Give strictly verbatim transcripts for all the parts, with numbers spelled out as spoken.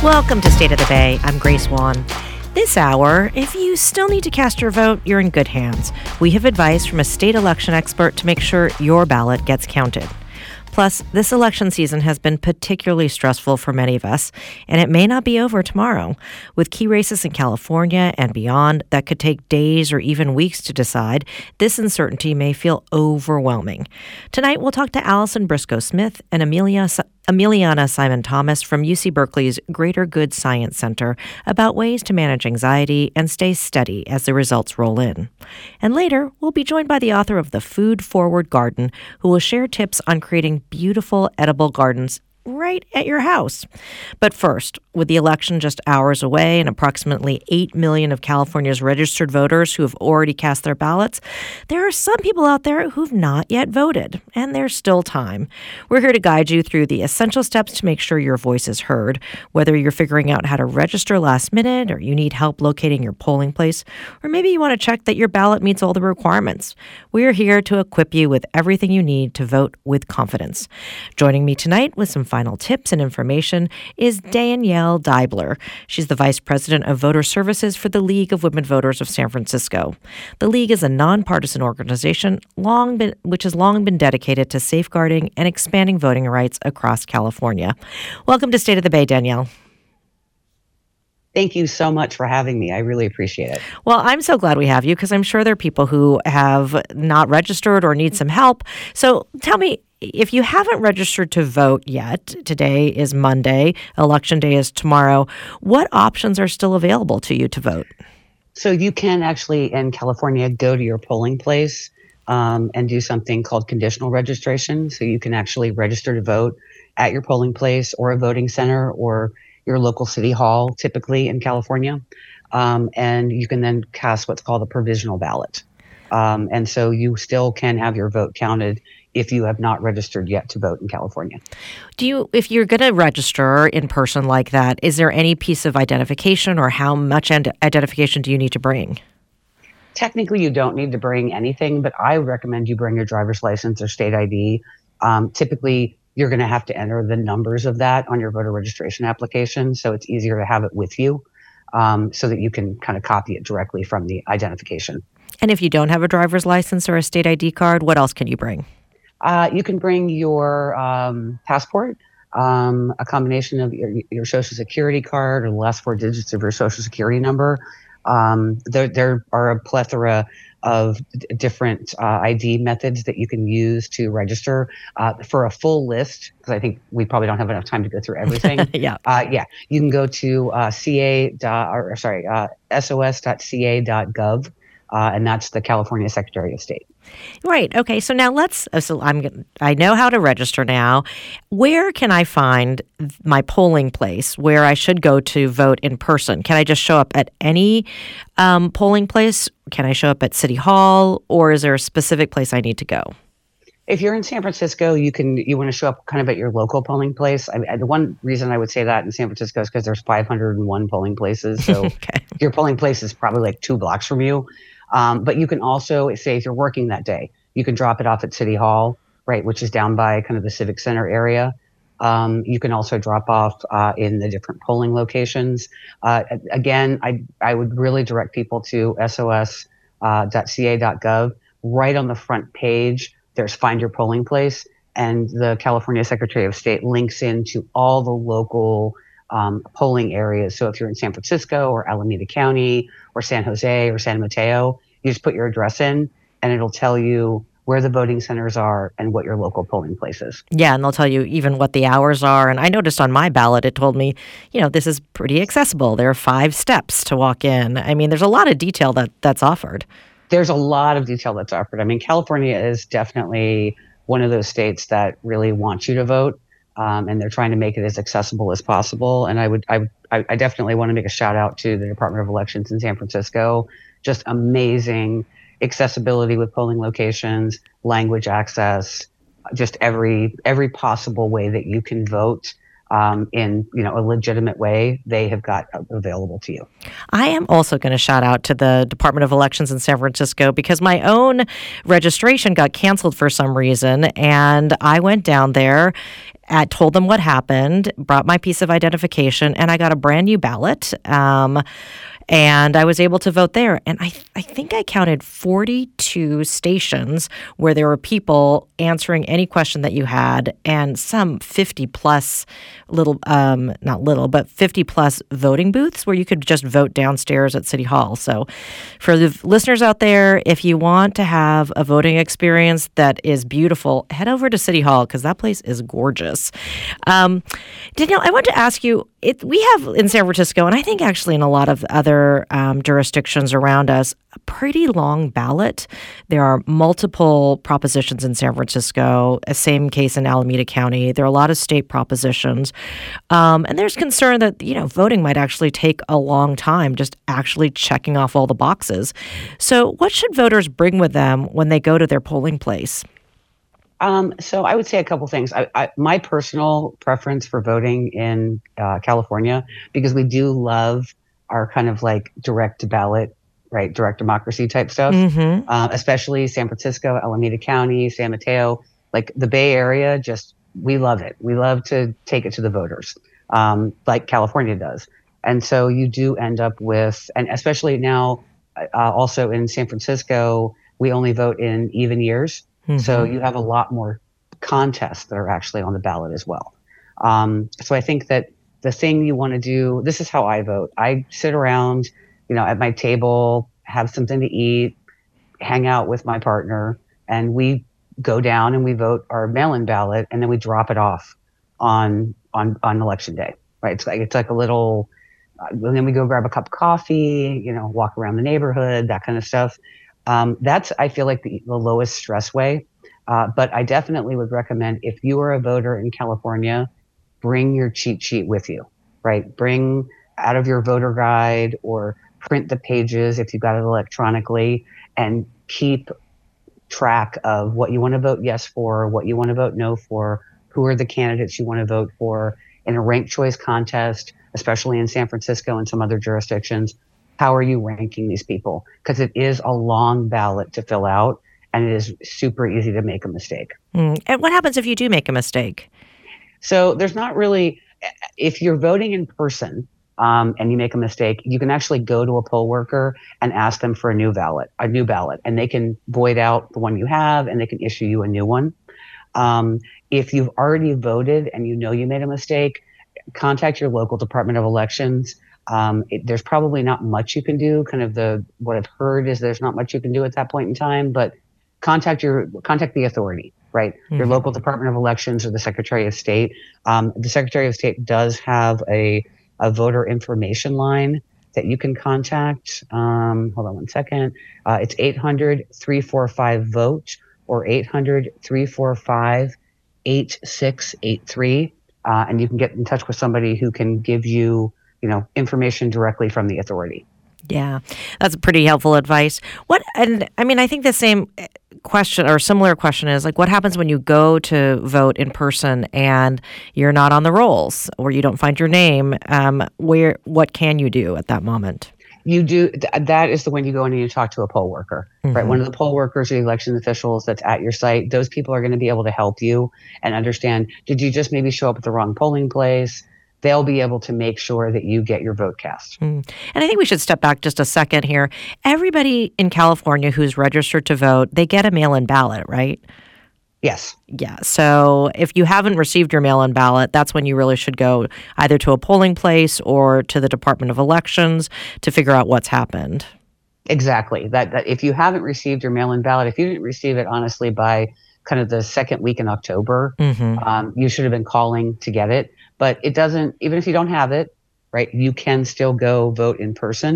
Welcome to State of the Bay. I'm Grace Wan. This hour, if you still need to cast your vote, you're in good hands. We have advice from a state election expert to make sure your ballot gets counted. Plus, this election season has been particularly stressful for many of us, and it may not be over tomorrow. With key races in California and beyond that could take days or even weeks to decide, this uncertainty may feel overwhelming. Tonight, we'll talk to Allison Briscoe-Smith and Amelia Emiliana Simon-Thomas from U C Berkeley's Greater Good Science Center about ways to manage anxiety and stay steady as the results roll in. And later, we'll be joined by the author of The Food Forward Garden, who will share tips on creating beautiful edible gardens right at your house. But first, with the election just hours away and approximately eight million of California's registered voters who have already cast their ballots, there are some people out there who've not yet voted, and there's still time. We're here to guide you through the essential steps to make sure your voice is heard, whether you're figuring out how to register last minute or you need help locating your polling place, or maybe you want to check that your ballot meets all the requirements. We're here to equip you with everything you need to vote with confidence. Joining me tonight with some final tips and information is Danielle Deibler. She's the Vice President of Voter Services for the League of Women Voters of San Francisco. The League is a nonpartisan organization long been, which has long been dedicated to safeguarding and expanding voting rights across California. Welcome to State of the Bay, Danielle. Thank you so much for having me. I really appreciate it. Well, I'm so glad we have you because I'm sure there are people who have not registered or need some help. So tell me, if you haven't registered to vote yet, today is Monday, Election Day is tomorrow, what options are still available to you to vote? So you can actually, in California, go to your polling place um, and do something called conditional registration. So you can actually register to vote at your polling place or a voting center or your local city hall, typically in California. Um, and you can then cast what's called a provisional ballot. Um, and so you still can have your vote counted if you have not registered yet to vote in California. Do you, if you're going to register in person like that, is there any piece of identification or how much identification do you need to bring? Technically, you don't need to bring anything, but I recommend you bring your driver's license or state I D. Um, typically, you're going to have to enter the numbers of that on your voter registration application, so it's easier to have it with you um, so that you can kind of copy it directly from the identification. And if you don't have a driver's license or a state I D card, what else can you bring? Uh, you can bring your um, passport, um, a combination of your, your social security card or the last four digits of your social security number. Um, there, there are a plethora of d- different uh, I D methods that you can use to register. Uh, for a full list, because I think we probably don't have enough time to go through everything. yeah, uh, yeah, you can go to uh, ca. Or sorry, uh, S O S dot C A dot gov, uh, and that's the California Secretary of State. Right. Okay. So now let's. So I'm. I know how to register now. Where can I find my polling place where I should go to vote in person? Can I just show up at any um, polling place? Can I show up at City Hall, or is there a specific place I need to go? If you're in San Francisco, you can. You want to show up kind of at your local polling place. I, I, the one reason I would say that in San Francisco is because there's five hundred one polling places. So okay. Your polling place is probably like two blocks from you. Um, but you can also, say if you're working that day, you can drop it off at City Hall, right, which is down by kind of the Civic Center area. Um, you can also drop off uh, in the different polling locations. Uh, again, I I would really direct people to S O S dot C A dot gov. Right on the front page, there's Find Your Polling Place, and the California Secretary of State links into all the local Um, polling areas. So if you're in San Francisco or Alameda County or San Jose or San Mateo, you just put your address in and it'll tell you where the voting centers are and what your local polling place is. Yeah, and they'll tell you even what the hours are. And I noticed on my ballot, it told me, you know, this is pretty accessible. There are five steps to walk in. I mean, there's a lot of detail that that's offered. There's a lot of detail that's offered. I mean, California is definitely one of those states that really wants you to vote. Um, and they're trying to make it as accessible as possible. And I would, I, I definitely want to make a shout out to the Department of Elections in San Francisco. Just amazing accessibility with polling locations, language access, just every every possible way that you can vote um, in you know a legitimate way, they have got available to you. I am also going to shout out to the Department of Elections in San Francisco because my own registration got canceled for some reason, and I went down there. I told them what happened, brought my piece of identification, and I got a brand new ballot. Um, and I was able to vote there. And I th- I think I counted forty-two stations where there were people answering any question that you had, and some fifty plus little, um, not little, but fifty plus voting booths where you could just vote downstairs at City Hall. So for the listeners out there, if you want to have a voting experience that is beautiful, head over to City Hall because that place is gorgeous. Um, Danielle, I want to ask you, it, we have in San Francisco, and I think actually in a lot of other um, jurisdictions around us, a pretty long ballot. There are multiple propositions in San Francisco, a same case in Alameda County. There are a lot of state propositions. Um, and there's concern that, you know, voting might actually take a long time, just actually checking off all the boxes. So what should voters bring with them when they go to their polling place? Um, so I would say a couple things. I, I, my personal preference for voting in uh, California, because we do love our kind of like direct ballot, right, direct democracy type stuff, mm-hmm. uh, especially San Francisco, Alameda County, San Mateo, like the Bay Area, just we love it. We love to take it to the voters, um, like California does. And so you do end up with, and especially now, uh, also in San Francisco, we only vote in even years. Mm-hmm. So you have a lot more contests that are actually on the ballot as well. Um, so I think that the thing you want to do, this is how I vote. I sit around, you know, at my table, have something to eat, hang out with my partner, and we go down and we vote our mail-in ballot, and then we drop it off on on on election day. Right? It's like it's like a little. Uh, and then we go grab a cup of coffee, you know, walk around the neighborhood, that kind of stuff. Um, that's, I feel like, the, the lowest stress way. Uh, but I definitely would recommend, if you are a voter in California, bring your cheat sheet with you, right? Bring out of your voter guide or print the pages if you've got it electronically, and keep track of what you want to vote yes for, what you want to vote no for, who are the candidates you want to vote for in a ranked choice contest, especially in San Francisco and some other jurisdictions. How are you ranking these people? Because it is a long ballot to fill out, and it is super easy to make a mistake. Mm. And what happens if you do make a mistake? So there's not really, if you're voting in person um, and you make a mistake, you can actually go to a poll worker and ask them for a new ballot, a new ballot, and they can void out the one you have and they can issue you a new one. Um, if you've already voted and you know you made a mistake, contact your local Department of Elections. Um, it, there's probably not much you can do. Kind of the what I've heard is there's not much you can do at that point in time, but contact your contact the authority, right? Mm-hmm. Your local Department of Elections or the Secretary of State. Um, the Secretary of State does have a, a voter information line that you can contact. Um, hold on one second. Uh, it's eight hundred, three four five, vote or eight hundred, three four five, eight six eight three. Uh, and you can get in touch with somebody who can give you you know, information directly from the authority. Yeah, that's pretty helpful advice. What, and I mean, I think the same question or similar question is like, what happens when you go to vote in person and you're not on the rolls or you don't find your name? Um, where, what can you do at that moment? You do, th- that is the when you go in and you talk to a poll worker, mm-hmm. right? One of the poll workers or the election officials that's at your site, those people are going to be able to help you and understand, did you just maybe show up at the wrong polling place? They'll be able to make sure that you get your vote cast. Mm. And I think we should step back just a second here. Everybody in California who's registered to vote, they get a mail-in ballot, right? Yes. Yeah. So if you haven't received your mail-in ballot, that's when you really should go either to a polling place or to the Department of Elections to figure out what's happened. Exactly. That, that if you haven't received your mail-in ballot, if you didn't receive it, honestly, by kind of the second week in October, mm-hmm. um, you should have been calling to get it. But it doesn't, even if you don't have it, right, you can still go vote in person.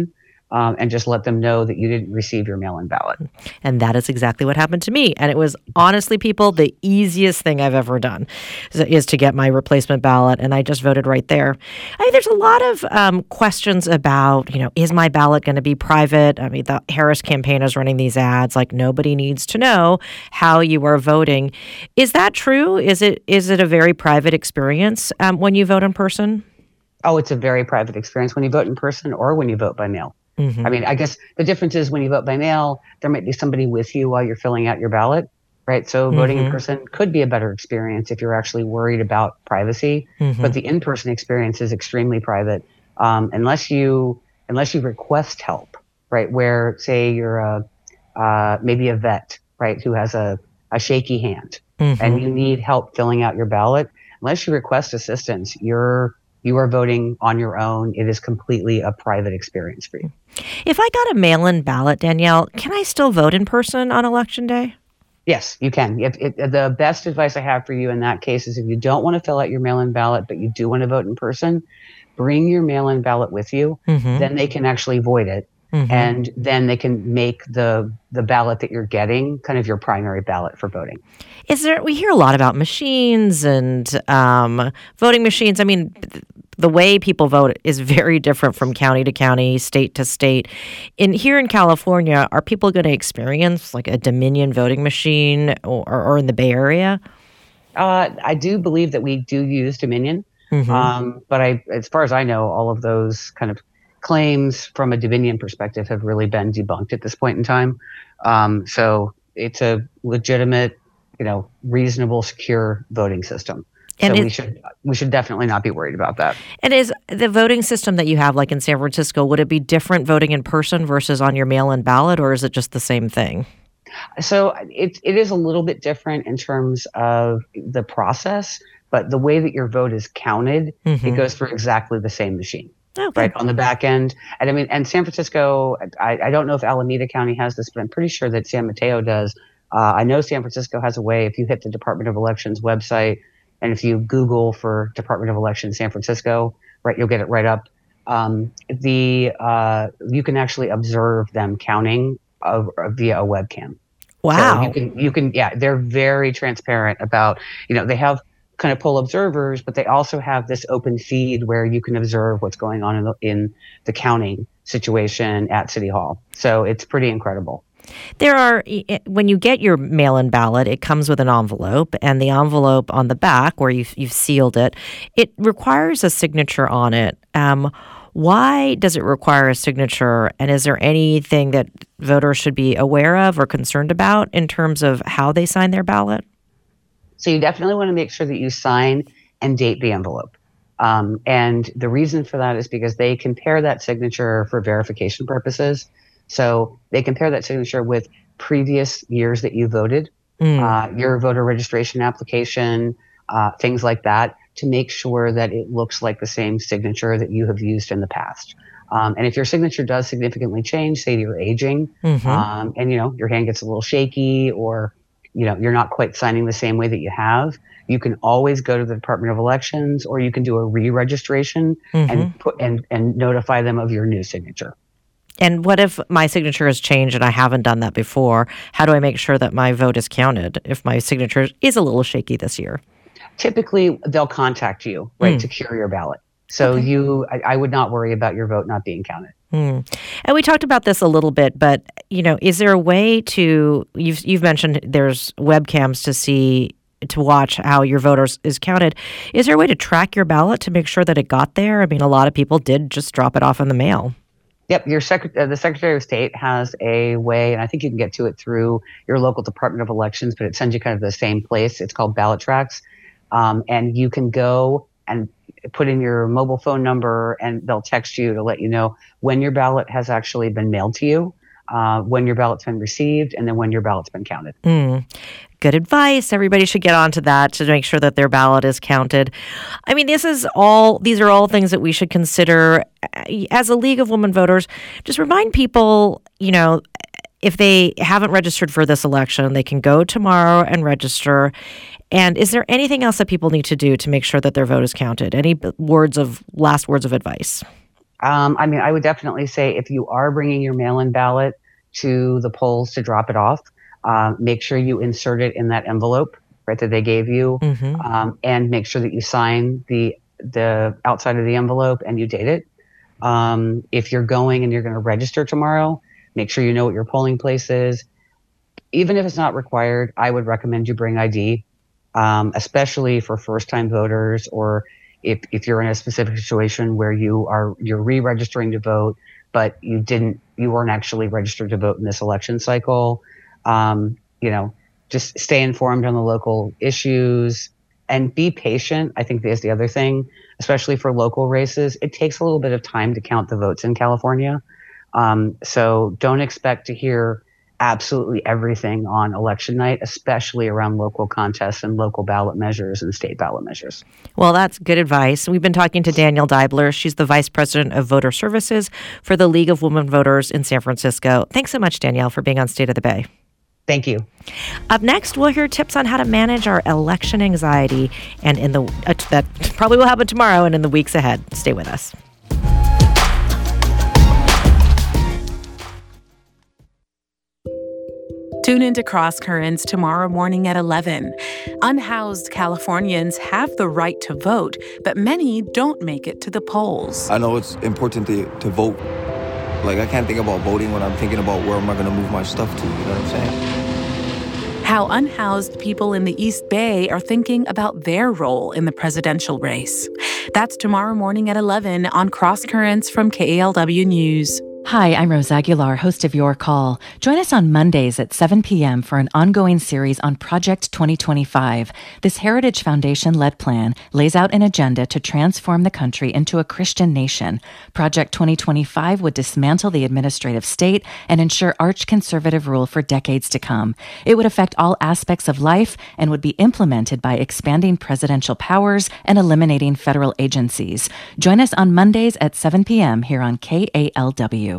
um, and just let them know that you didn't receive your mail-in ballot. And that is exactly what happened to me. And it was honestly, people, the easiest thing I've ever done is, is to get my replacement ballot. And I just voted right there. I mean, there's a lot of um, questions about, you know, is my ballot going to be private? I mean, the Harris campaign is running these ads like nobody needs to know how you are voting. Is that true? Is it is it a very private experience um, when you vote in person? Oh, it's a very private experience when you vote in person or when you vote by mail. Mm-hmm. I mean, I guess the difference is when you vote by mail, there might be somebody with you while you're filling out your ballot, right? So mm-hmm. voting in person could be a better experience if you're actually worried about privacy. Mm-hmm. But the in-person experience is extremely private, um, unless you unless you request help, right? Where, say, you're a uh, maybe a vet, right, who has a, a shaky hand, mm-hmm. and you need help filling out your ballot. Unless you request assistance, you're You are voting on your own. It is completely a private experience for you. If I got a mail-in ballot, Danielle, can I still vote in person on Election Day? Yes, you can. If, if, the best advice I have for you in that case is if you don't want to fill out your mail-in ballot, but you do want to vote in person, bring your mail-in ballot with you. Mm-hmm. Then they can actually void it. Mm-hmm. And then they can make the the ballot that you're getting kind of your primary ballot for voting. Is there? We hear a lot about machines and um, voting machines. I mean, the way people vote is very different from county to county, state to state. In here in California, are people going to experience like a Dominion voting machine, or, or in the Bay Area? Uh, I do believe that we do use Dominion, mm-hmm. um, but I, as far as I know, all of those kind of claims from a Dominion perspective have really been debunked at this point in time. Um, so it's a legitimate, you know, reasonable, secure voting system. So and we should we should definitely not be worried about that. And is the voting system that you have, like in San Francisco, would it be different voting in person versus on your mail-in ballot, or is it just the same thing? So it it is a little bit different in terms of the process, but the way that your vote is counted, mm-hmm. it goes through exactly the same machine. Okay. Right on the back end. And I mean, and San Francisco, I, I don't know if Alameda County has this, but I'm pretty sure that San Mateo does. Uh, I know San Francisco has a way, if you hit the Department of Elections website, and if you Google for Department of Elections San Francisco, right, you'll get it right up. Um, the uh, you can actually observe them counting of, uh, via a webcam. Wow. So you can, you can, yeah, they're very transparent about, you know, they have kind of poll observers, but they also have this open feed where you can observe what's going on in the, in the counting situation at City Hall. So it's pretty incredible. There are, when you get your mail-in ballot, it comes with an envelope, and the envelope on the back where you've, you've sealed it, it requires a signature on it. Um, why does it require a signature, and is there anything that voters should be aware of or concerned about in terms of how they sign their ballot? So you definitely want to make sure that you sign and date the envelope. Um, and the reason for that is because they compare that signature for verification purposes. So they compare that signature with previous years that you voted, mm. uh, your voter registration application, uh, things like that, to make sure that it looks like the same signature that you have used in the past. Um, and if your signature does significantly change, say you're aging, mm-hmm. um, and you know your hand gets a little shaky, or you know you're not quite signing the same way that you have, you can always go to the Department of Elections, or you can do a re-registration mm-hmm. and put and and notify them of your new signature. And what if my signature has changed and I haven't done that before? How do I make sure that my vote is counted if my signature is a little shaky this year? Typically, they'll contact you, right, mm. to cure your ballot. So okay. you, I, I would not worry about your vote not being counted. Mm. And we talked about this a little bit, but you know, is there a way to? You've you've mentioned there's webcams to see to watch how your voters is counted. Is there a way to track your ballot to make sure that it got there? I mean, a lot of people did just drop it off in the mail. Yep, your sec- uh, the Secretary of State has a way, and I think you can get to it through your local Department of Elections, but it sends you kind of the same place. It's called Ballot Tracks, um, and you can go and put in your mobile phone number, and they'll text you to let you know when your ballot has actually been mailed to you, uh, when your ballot's been received, and then when your ballot's been counted. Mm. Good advice. Everybody should get onto that to make sure that their ballot is counted. I mean, this is all, these are all things that we should consider as a League of Women Voters. Just remind people, you know, if they haven't registered for this election, they can go tomorrow and register. And is there anything else that people need to do to make sure that their vote is counted? Any words of, last words of advice? Um, I mean, I would definitely say if you are bringing your mail-in ballot to the polls to drop it off, um, make sure you insert it in that envelope, right, that they gave you, Mm-hmm. um, and make sure that you sign the the outside of the envelope and you date it. Um, if you're going and you're going to register tomorrow, make sure you know what your polling place is. Even if it's not required, I would recommend you bring I D, um, especially for first-time voters, or if, if you're in a specific situation where you are you're re-registering to vote, but you didn't you weren't actually registered to vote in this election cycle. Um, you know, just stay informed on the local issues and be patient. I think is the other thing, especially for local races. It takes a little bit of time to count the votes in California. Um, so don't expect to hear absolutely everything on election night, especially around local contests and local ballot measures and state ballot measures. Well, that's good advice. We've been talking to Danielle Deibler. She's the Vice President of Voter Services for the League of Women Voters in San Francisco. Thanks so much, Danielle, for being on State of the Bay. Thank you. Up next, we'll hear tips on how to manage our election anxiety, and in the uh, that probably will happen tomorrow and in the weeks ahead. Stay with us. Tune into Cross Currents tomorrow morning at eleven. Unhoused Californians have the right to vote, but many don't make it to the polls. I know it's important to, to vote. Like, I can't think about voting when I'm thinking about where am I going to move my stuff to, you know what I'm saying? How unhoused people in the East Bay are thinking about their role in the presidential race. That's tomorrow morning at eleven on Cross Currents from K A L W News. Hi, I'm Rose Aguilar, host of Your Call. Join us on Mondays at seven p.m. for an ongoing series on Project twenty twenty-five. This Heritage Foundation-led plan lays out an agenda to transform the country into a Christian nation. Project twenty twenty-five would dismantle the administrative state and ensure arch-conservative rule for decades to come. It would affect all aspects of life and would be implemented by expanding presidential powers and eliminating federal agencies. Join us on Mondays at seven p.m. here on K A L W.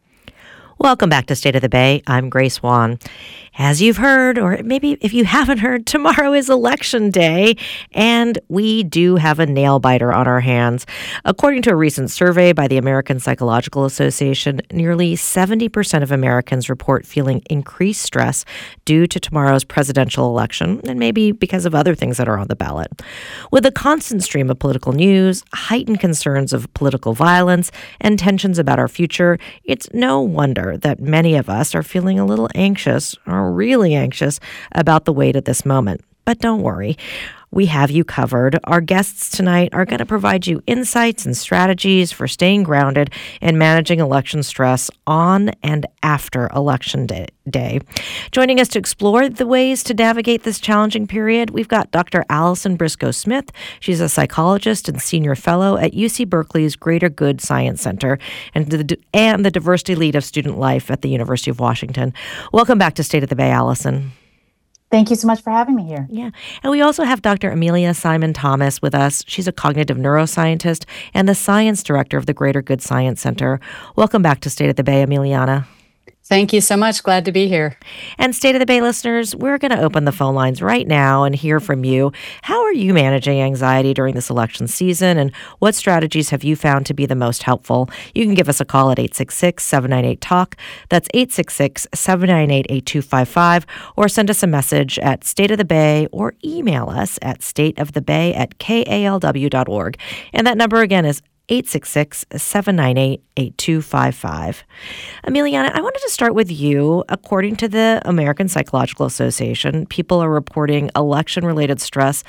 Welcome back to State of the Bay. I'm Grace Wan. As you've heard, or maybe if you haven't heard, tomorrow is Election Day, and we do have a nail biter on our hands. According to a recent survey by the American Psychological Association, nearly seventy percent of Americans report feeling increased stress due to tomorrow's presidential election, and maybe because of other things that are on the ballot. With a constant stream of political news, heightened concerns of political violence, and tensions about our future, it's no wonder that many of us are feeling a little anxious or really anxious about the wait at this moment. But don't worry. We have you covered. Our guests tonight are going to provide you insights and strategies for staying grounded and managing election stress on and after Election Day. day. Joining us to explore the ways to navigate this challenging period, we've got Doctor Allison Briscoe Smith. She's a psychologist and senior fellow at U C Berkeley's Greater Good Science Center and the, and the diversity lead of student life at the University of Washington. Welcome back to State of the Bay, Allison. Thank you so much for having me here. Yeah. And we also have Doctor Amelia Simon Thomas with us. She's a cognitive neuroscientist and the science director of the Greater Good Science Center. Welcome back to State of the Bay, Emiliana. Thank you so much. Glad to be here. And State of the Bay listeners, we're going to open the phone lines right now and hear from you. How are you managing anxiety during this election season, and what strategies have you found to be the most helpful? You can give us a call at eight six six, seven nine eight, talk. That's eight six six, seven nine eight, eight two five five, or send us a message at State of the Bay or email us at stateofthebay at K A L W dot org. And that number again is eight six six, seven nine eight, eight two five five. Emiliana, I wanted to start with you. According to the American Psychological Association, people are reporting election-related stress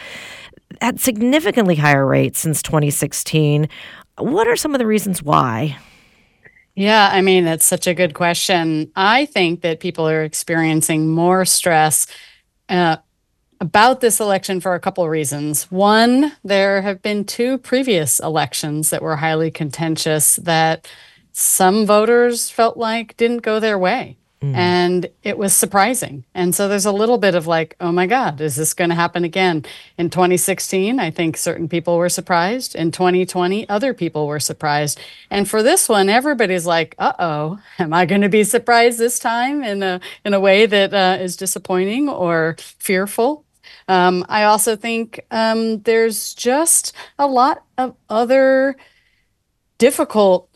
at significantly higher rates since twenty sixteen. What are some of the reasons why? Yeah, I mean, that's such a good question. I think that people are experiencing more stress uh, about this election for a couple of reasons. One, there have been two previous elections that were highly contentious that some voters felt like didn't go their way. Mm. And it was surprising. And so there's a little bit of like, oh my God, is this going to happen again? In twenty sixteen, I think certain people were surprised. In twenty twenty, other people were surprised. And for this one, everybody's like, uh-oh, am I going to be surprised this time in a in a way that uh, is disappointing or fearful? Um, I also think um, there's just a lot of other difficult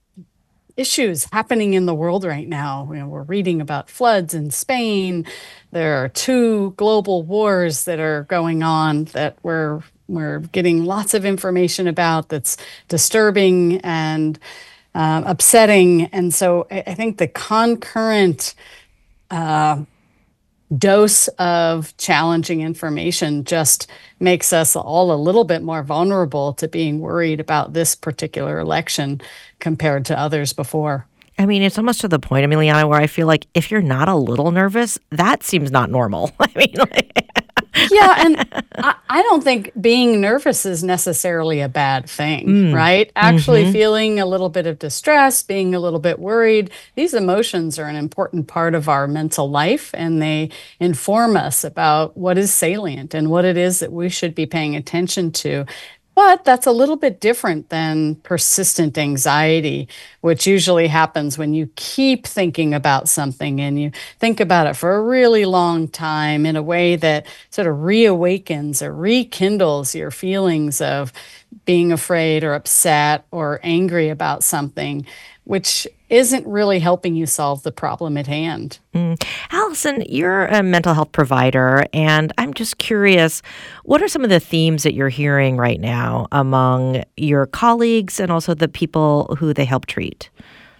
issues happening in the world right now. You know, we're reading about floods in Spain. There are two global wars that are going on that we're we're getting lots of information about that's disturbing and uh, upsetting. And so I, I think the concurrent uh, dose of challenging information just makes us all a little bit more vulnerable to being worried about this particular election compared to others before. I mean, it's almost to the point, Emiliana, where I feel like if you're not a little nervous, that seems not normal. I mean, like... yeah, and I, I don't think being nervous is necessarily a bad thing, mm. right? Actually mm-hmm. feeling a little bit of distress, being a little bit worried, these emotions are an important part of our mental life, and they inform us about what is salient and what it is that we should be paying attention to. But that's a little bit different than persistent anxiety, which usually happens when you keep thinking about something and you think about it for a really long time in a way that sort of reawakens or rekindles your feelings of being afraid or upset or angry about something, which isn't really helping you solve the problem at hand. Mm. Allison, you're a mental health provider, and I'm just curious, what are some of the themes that you're hearing right now among your colleagues and also the people who they help treat?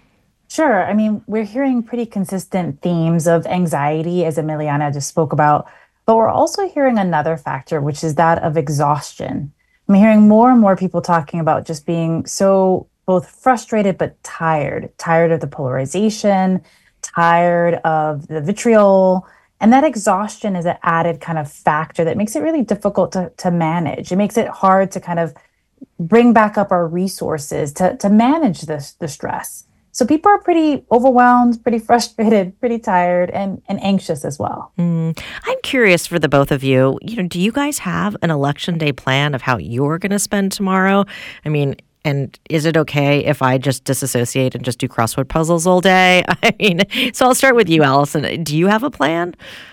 Sure. I mean, we're hearing pretty consistent themes of anxiety, as Emiliana just spoke about, but we're also hearing another factor, which is that of exhaustion. I'm hearing more and more people talking about just being so both frustrated but tired, tired of the polarization, tired of the vitriol. And that exhaustion is an added kind of factor that makes it really difficult to, to manage. It makes it hard to kind of bring back up our resources to, to manage this, the stress. So people are pretty overwhelmed, pretty frustrated, pretty tired, and, and anxious as well. Mm. I'm curious for the both of you, you know, do you guys have an election day plan of how you're going to spend tomorrow? I mean, and is it okay if I just disassociate and just do crossword puzzles all day? I mean, so I'll start with you, Allison. Do you have a plan?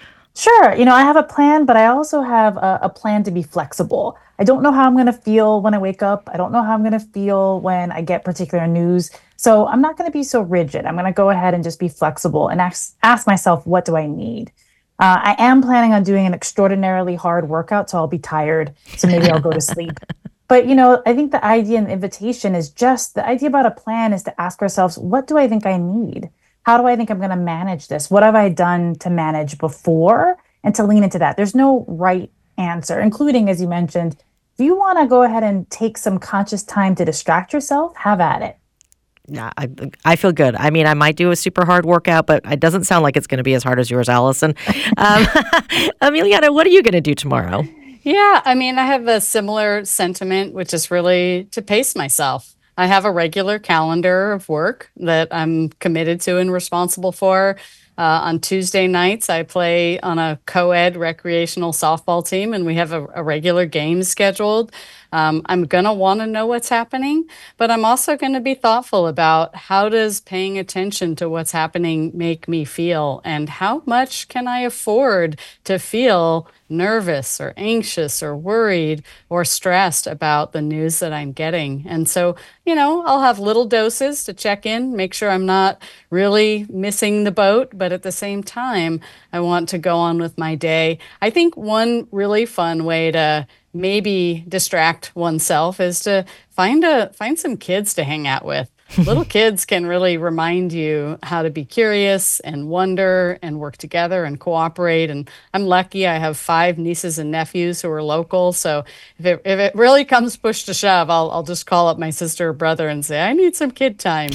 Sure. You know, I have a plan, but I also have a, a plan to be flexible. I don't know how I'm going to feel when I wake up. I don't know how I'm going to feel when I get particular news. So I'm not going to be so rigid. I'm going to go ahead and just be flexible and ask, ask myself, what do I need? Uh, I am planning on doing an extraordinarily hard workout, so I'll be tired. So maybe I'll go to sleep. But, you know, I think the idea and the invitation is just the idea about a plan is to ask ourselves, what do I think I need? How do I think I'm going to manage this? What have I done to manage before? And to lean into that. There's no right answer, including, as you mentioned, if you want to go ahead and take some conscious time to distract yourself, have at it. Yeah, I, I feel good. I mean, I might do a super hard workout, but it doesn't sound like it's going to be as hard as yours, Allison. Um, Emiliana, what are you going to do tomorrow? Yeah, I mean, I have a similar sentiment, which is really to pace myself. I have a regular calendar of work that I'm committed to and responsible for. Uh, on Tuesday nights, I play on a co-ed recreational softball team, and we have a, a regular game scheduled. Um, I'm going to want to know what's happening, but I'm also going to be thoughtful about how does paying attention to what's happening make me feel, and how much can I afford to feel nervous or anxious or worried or stressed about the news that I'm getting. And so, you know, I'll have little doses to check in, make sure I'm not really missing the boat, but at the same time, I want to go on with my day. I think one really fun way to maybe distract oneself is to find a find some kids to hang out with. Little kids can really remind you how to be curious and wonder and work together and cooperate. And I'm lucky I have five nieces and nephews who are local. So if it, if it really comes push to shove, I'll, I'll just call up my sister or brother and say, I need some kid time.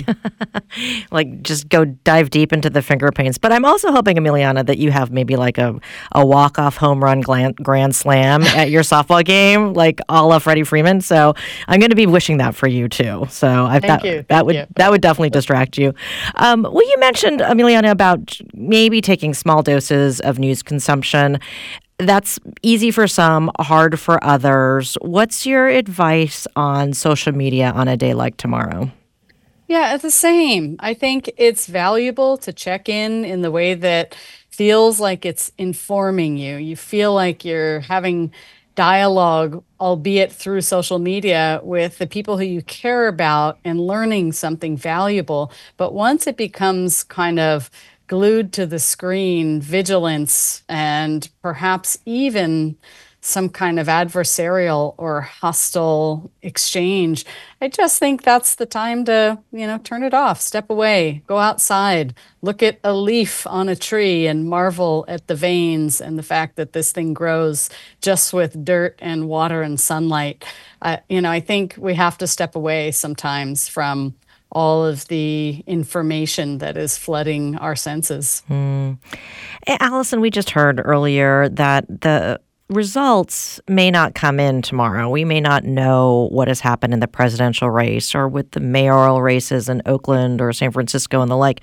Like, just go dive deep into the finger paints. But I'm also hoping, Emiliana, that you have maybe like a, a walk-off home run grand, grand slam at your softball game, like a la Freddie Freeman. So I'm going to be wishing that for you, too. So I've Thank that, you. that would that would definitely distract you. Um, well, you mentioned, Emiliana, about maybe taking small doses of news consumption. That's easy for some, hard for others. What's your advice on social media on a day like tomorrow? Yeah, it's the same. I think it's valuable to check in in the way that feels like it's informing you. You feel like you're having dialogue, albeit through social media, with the people who you care about and learning something valuable. But once it becomes kind of glued to the screen, vigilance and perhaps even some kind of adversarial or hostile exchange, I just think that's the time to, you know, turn it off, step away, go outside, look at a leaf on a tree and marvel at the veins and the fact that this thing grows just with dirt and water and sunlight. Uh, you know, I think we have to step away sometimes from all of the information that is flooding our senses. Mm. Allison, we just heard earlier that the results may not come in tomorrow. We may not know what has happened in the presidential race or with the mayoral races in Oakland or San Francisco and the like.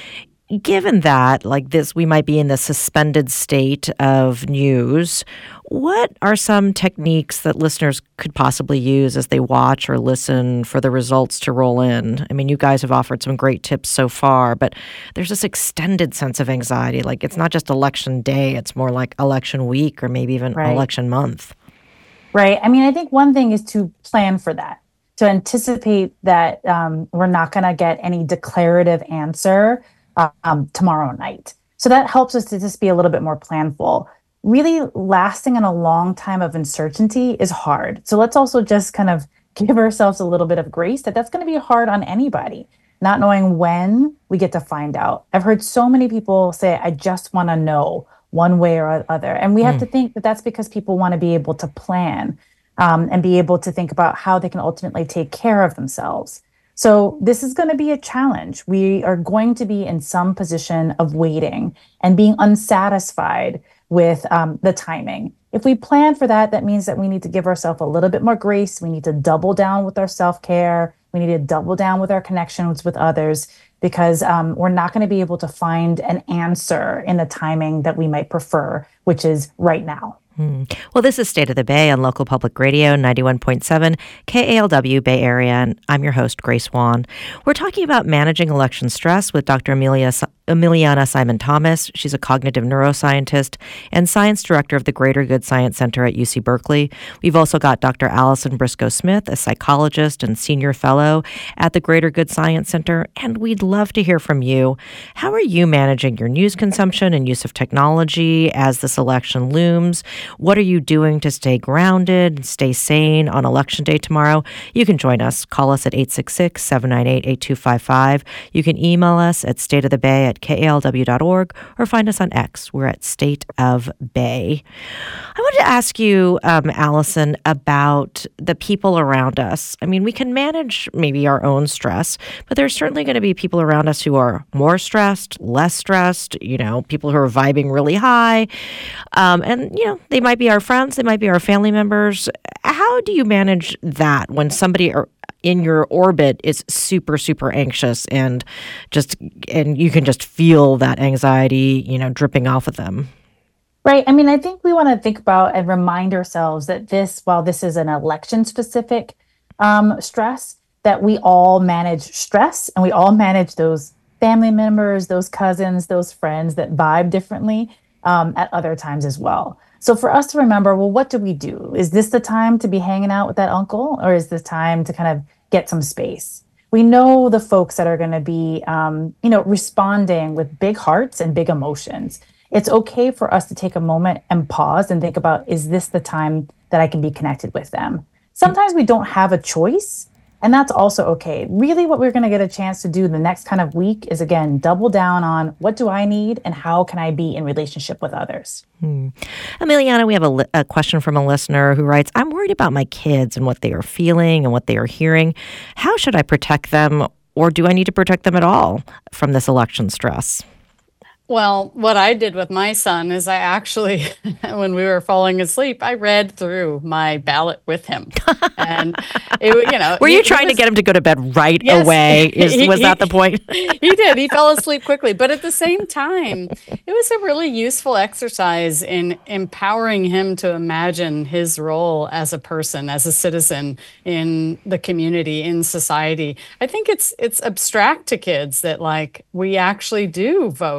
Given that, like this, we might be in the suspended state of news, what are some techniques that listeners could possibly use as they watch or listen for the results to roll in? I mean, you guys have offered some great tips so far, but there's this extended sense of anxiety. Like it's not just election day, it's more like election week or maybe even Right. election month. Right. I mean, I think one thing is to plan for that, to anticipate that um, we're not going to get any declarative answer um, tomorrow night. So that helps us to just be a little bit more planful. Really lasting in a long time of uncertainty is hard. So let's also just kind of give ourselves a little bit of grace that that's going to be hard on anybody, not knowing when we get to find out. I've heard so many people say, I just want to know one way or other. And we have Mm. to think that that's because people want to be able to plan um, and be able to think about how they can ultimately take care of themselves. So this is going to be a challenge. We are going to be in some position of waiting and being unsatisfied with um, the timing. If we plan for that, that means that we need to give ourselves a little bit more grace. We need to double down with our self-care. We need to double down with our connections with others, because um, we're not going to be able to find an answer in the timing that we might prefer, which is right now. Hmm. Well, this is State of the Bay on Local Public Radio, ninety-one point seven K A L W Bay Area, and I'm your host, Grace Wan. We're talking about managing election stress with Doctor Amelia Emiliana Simon-Thomas. She's a cognitive neuroscientist and science director of the Greater Good Science Center at U C Berkeley. We've also got Doctor Allison Briscoe-Smith, a psychologist and senior fellow at the Greater Good Science Center, and we'd love to hear from you. How are you managing your news consumption and use of technology as this election looms? What are you doing to stay grounded and stay sane on Election Day tomorrow? You can join us. Call us at eight six six, seven nine eight, eight two five five. You can email us at stateofthebay at K A L W dot org or find us on X. We're at State of Bay. I wanted to ask you, um, Allison, about the people around us. I mean, we can manage maybe our own stress, but there's certainly going to be people around us who are more stressed, less stressed, you know, people who are vibing really high. Um, and, you know, they might be our friends, they might be our family members. How do you manage that when somebody are in your orbit is super, super anxious and just, and you can just feel that anxiety, you know, dripping off of them? Right. I mean, I think we want to think about and remind ourselves that this, while this is an election specific um, stress, that we all manage stress and we all manage those family members, those cousins, those friends that vibe differently um, at other times as well. So for us to remember, well, what do we do? Is this the time to be hanging out with that uncle, or is this time to kind of get some space? We know the folks that are going to be, um, you know, responding with big hearts and big emotions. It's okay for us to take a moment and pause and think about, is this the time that I can be connected with them? Sometimes we don't have a choice, and that's also okay. Really, what we're going to get a chance to do the next kind of week is, again, double down on what do I need and how can I be in relationship with others. Hmm. Emiliana, we have a, li- a question from a listener who writes, I'm worried about my kids and what they are feeling and what they are hearing. How should I protect them, or do I need to protect them at all from this election stress? Well, what I did with my son is I actually, when we were falling asleep, I read through my ballot with him. And, it, you know. Were you he, trying he was, to get him to go to bed right yes, away? Is, he, was he, that the point? He did. He fell asleep quickly. But at the same time, it was a really useful exercise in empowering him to imagine his role as a person, as a citizen in the community, in society. I think it's it's abstract to kids that, like, we actually do vote and we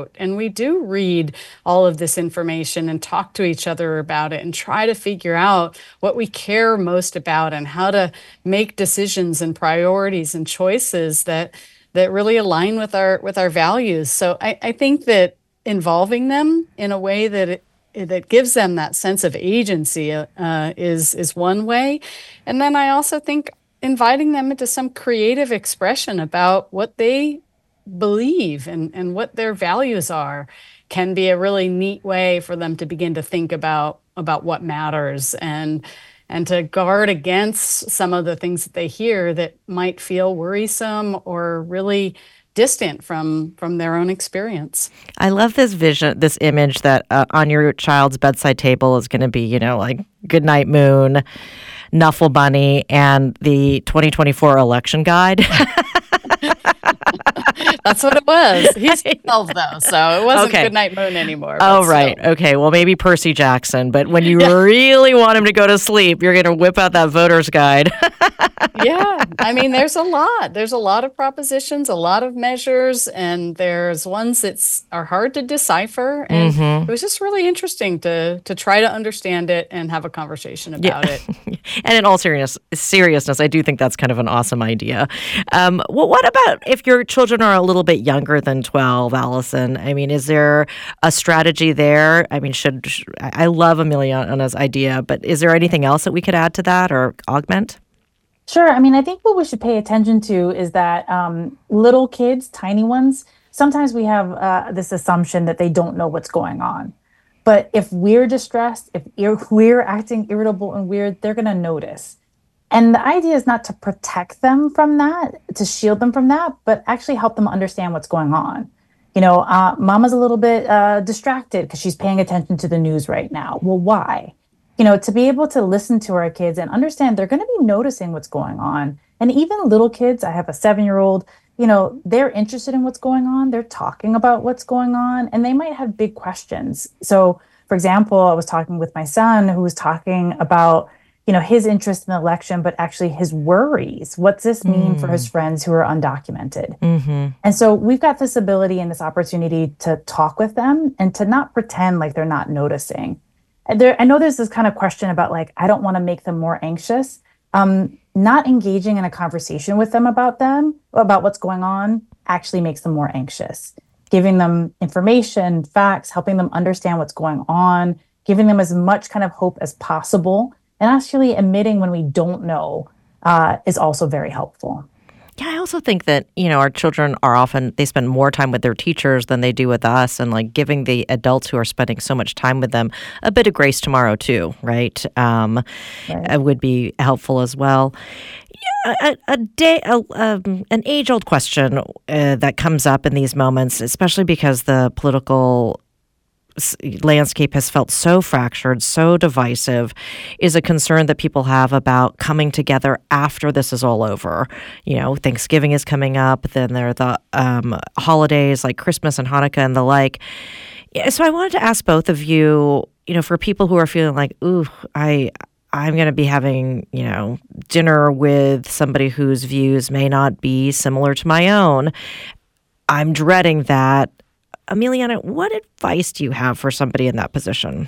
we do read all of this information and talk to each other about it and try to figure out what we care most about and how to make decisions and priorities and choices that that really align with our with our values. So I, I think that involving them in a way that it, that gives them that sense of agency uh, is is one way. And then I also think inviting them into some creative expression about what they believe and, and what their values are can be a really neat way for them to begin to think about about what matters and and to guard against some of the things that they hear that might feel worrisome or really distant from from their own experience. I love this vision, this image that uh, on your child's bedside table is going to be, you know, like Goodnight Moon, Nuffle Bunny, and the twenty twenty-four election guide. That's what it was. He's twelve, though, so it wasn't Okay. Goodnight Moon anymore. Oh, but right. still. Okay. Well, maybe Percy Jackson. But when you Yeah. really want him to go to sleep, you're going to whip out that voter's guide. Yeah, I mean, there's a lot. There's a lot of propositions, a lot of measures, and there's ones that s- are hard to decipher. And Mhm. it was just really interesting to to try to understand it and have a conversation about it. And in all serious, seriousness, I do think that's kind of an awesome idea. Um, well, what about if your children are a little bit younger than twelve, Allison? I mean, is there a strategy there? I mean, should sh- I I love Emiliana's idea, but is there anything else that we could add to that or augment? Sure. I mean, I think what we should pay attention to is that um, little kids, tiny ones, sometimes we have uh, this assumption that they don't know what's going on. But if we're distressed, if ir- we're acting irritable and weird, they're going to notice. And the idea is not to protect them from that, to shield them from that, but actually help them understand what's going on. You know, uh, mama's a little bit uh, distracted because she's paying attention to the news right now. Well, why? You know, to be able to listen to our kids and understand they're going to be noticing what's going on. And even little kids, I have a seven year old, you know, they're interested in what's going on. They're talking about what's going on and they might have big questions. So, for example, I was talking with my son who was talking about, you know, his interest in the election, but actually his worries. What's this mean for his friends who are undocumented? Mm-hmm. And so we've got this ability and this opportunity to talk with them and to not pretend like they're not noticing. And there, I know there's this kind of question about like, I don't want to make them more anxious. Um, not engaging in a conversation with them about them, about what's going on, actually makes them more anxious. Giving them information, facts, helping them understand what's going on, giving them as much kind of hope as possible, and actually admitting when we don't know uh, is also very helpful. Yeah, I also think that, you know, our children are often, they spend more time with their teachers than they do with us. And like giving the adults who are spending so much time with them a bit of grace tomorrow too, right? Um, Right. uh, would be helpful as well. Yeah, a, a day, a, um, an age-old question uh, that comes up in these moments, especially because the political s- landscape has felt so fractured, so divisive, is a concern that people have about coming together after this is all over. You know, Thanksgiving is coming up, then there are the um, holidays like Christmas and Hanukkah and the like. Yeah, so I wanted to ask both of you, you know, for people who are feeling like, ooh, I, I'm going to be having, you know, dinner with somebody whose views may not be similar to my own. I'm dreading that. Emiliana, what advice do you have for somebody in that position?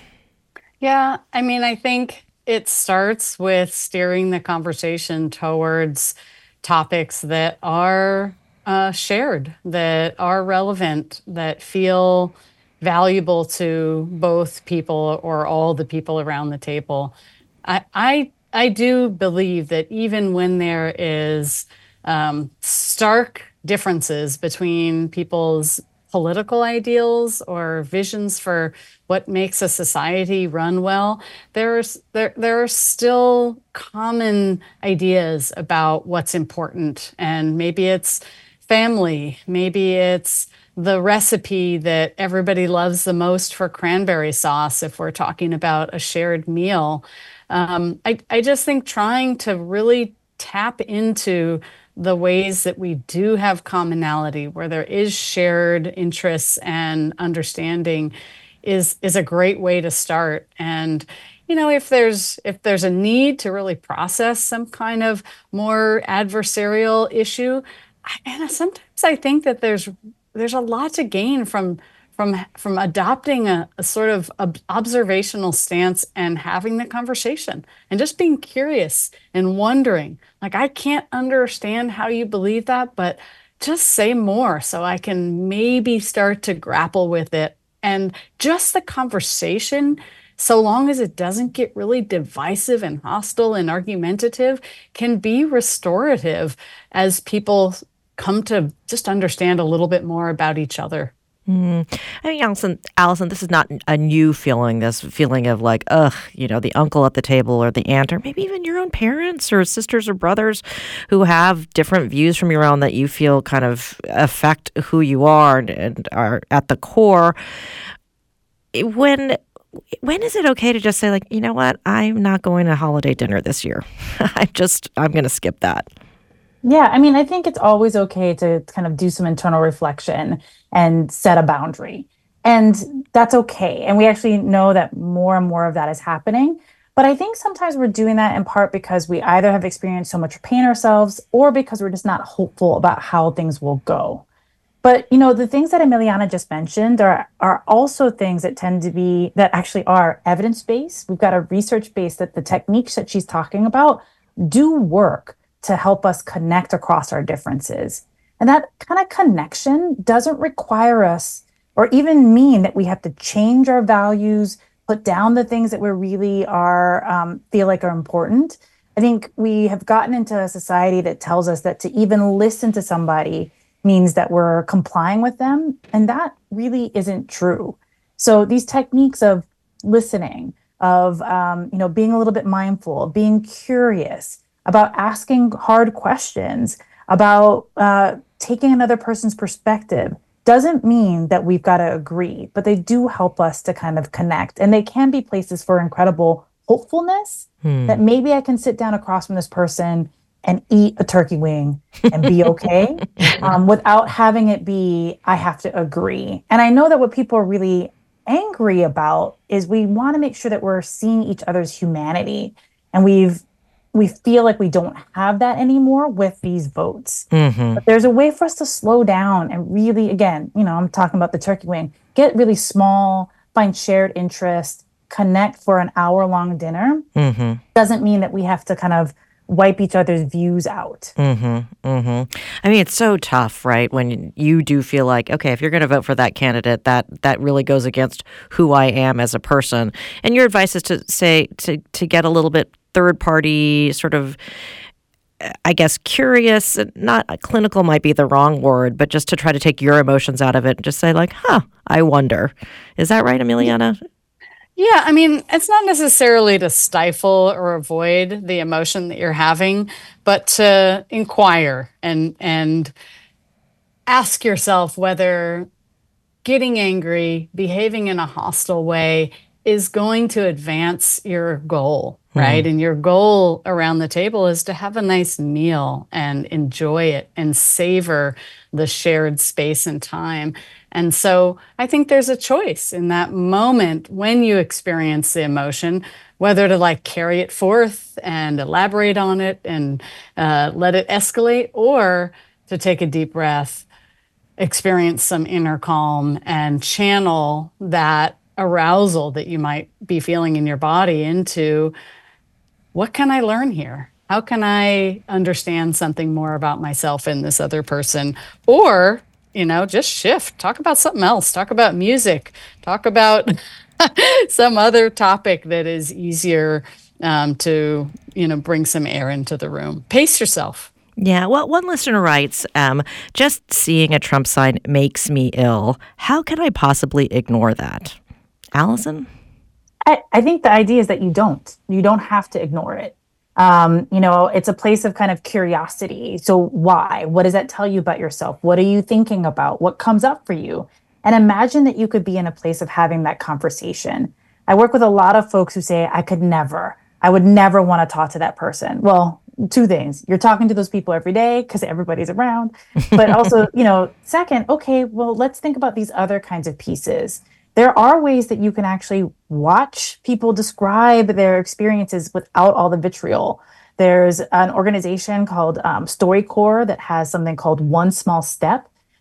Yeah, I mean, I think it starts with steering the conversation towards topics that are uh, shared, that are relevant, that feel valuable to both people or all the people around the table. I I, I do believe that even when there is um, stark differences between people's political ideals or visions for what makes a society run well, there's there there are still common ideas about what's important, and maybe it's family, maybe it's the recipe that everybody loves the most for cranberry sauce if we're talking about a shared meal. Um, I, I just think trying to really tap into the ways that we do have commonality, where there is shared interests and understanding, is is a great way to start. And you know, if there's if there's a need to really process some kind of more adversarial issue, I, and sometimes I think that there's there's a lot to gain from from from adopting a, a sort of ob- observational stance and having the conversation and just being curious and wondering, like, I can't understand how you believe that, but just say more so I can maybe start to grapple with it. And just the conversation, so long as it doesn't get really divisive and hostile and argumentative, can be restorative as people come to just understand a little bit more about each other. Mm. I mean, Allison, Allison, this is not a new feeling, this feeling of like, ugh, you know, the uncle at the table or the aunt, or maybe even your own parents or sisters or brothers who have different views from your own that you feel kind of affect who you are and, and are at the core. When when is it okay to just say, like, you know what, I'm not going to holiday dinner this year. I'm just, I'm going to skip that. Yeah, I mean, I think it's always okay to kind of do some internal reflection and set a boundary. And that's okay. And we actually know that more and more of that is happening. But I think sometimes we're doing that in part because we either have experienced so much pain ourselves or because we're just not hopeful about how things will go. But, you know, the things that Emiliana just mentioned are, are also things that tend to be, that actually are evidence-based. We've got a research base that the techniques that she's talking about do work to help us connect across our differences. And that kind of connection doesn't require us or even mean that we have to change our values, put down the things that we really are, um, feel like are important. I think we have gotten into a society that tells us that to even listen to somebody means that we're complying with them. And that really isn't true. So these techniques of listening, of, um, you know, being a little bit mindful, being curious, about asking hard questions, about uh, taking another person's perspective, doesn't mean that we've got to agree, but they do help us to kind of connect. And they can be places for incredible hopefulness hmm. that maybe I can sit down across from this person and eat a turkey wing and be okay um, without having it be, I have to agree. And I know that what people are really angry about is we want to make sure that we're seeing each other's humanity. And we've we feel like we don't have that anymore with these votes. Mm-hmm. But there's a way for us to slow down and really, again, you know, I'm talking about the turkey wing, get really small, find shared interest, connect for an hour long dinner. Mm-hmm. Doesn't mean that we have to kind of wipe each other's views out. Mm-hmm, mm-hmm. I mean, it's so tough, right? When you do feel like, okay, if you're going to vote for that candidate, that that really goes against who I am as a person. And your advice is to say, to, to get a little bit third party sort of, I guess, curious, not clinical might be the wrong word, but just to try to take your emotions out of it and just say like, huh, I wonder. Is that right, Emiliana? Yeah, I mean, it's not necessarily to stifle or avoid the emotion that you're having, but to inquire and and ask yourself whether getting angry, behaving in a hostile way is going to advance your goal, right? Mm. And your goal around the table is to have a nice meal and enjoy it and savor the shared space and time. And so I think there's a choice in that moment when you experience the emotion, whether to like carry it forth and elaborate on it and uh, let it escalate, or to take a deep breath, experience some inner calm and channel that arousal that you might be feeling in your body into, what can I learn here? How can I understand something more about myself and this other person? Or, you know, just shift, talk about something else, talk about music, talk about some other topic that is easier um, to, you know, bring some air into the room. Pace yourself. Yeah, well, one listener writes, um, just seeing a Trump sign makes me ill. How can I possibly ignore that? Allison? I, I think the idea is that you don't. You don't have to ignore it. Um, you know, it's a place of kind of curiosity. So why? What does that tell you about yourself? What are you thinking about? What comes up for you? And imagine that you could be in a place of having that conversation. I work with a lot of folks who say, I could never, I would never want to talk to that person. Well, two things. You're talking to those people every day because everybody's around. But also, you know, second, okay, well, let's think about these other kinds of pieces. There are ways that you can actually watch people describe their experiences without all the vitriol. There's an organization called um, StoryCorps that has something called One Small Step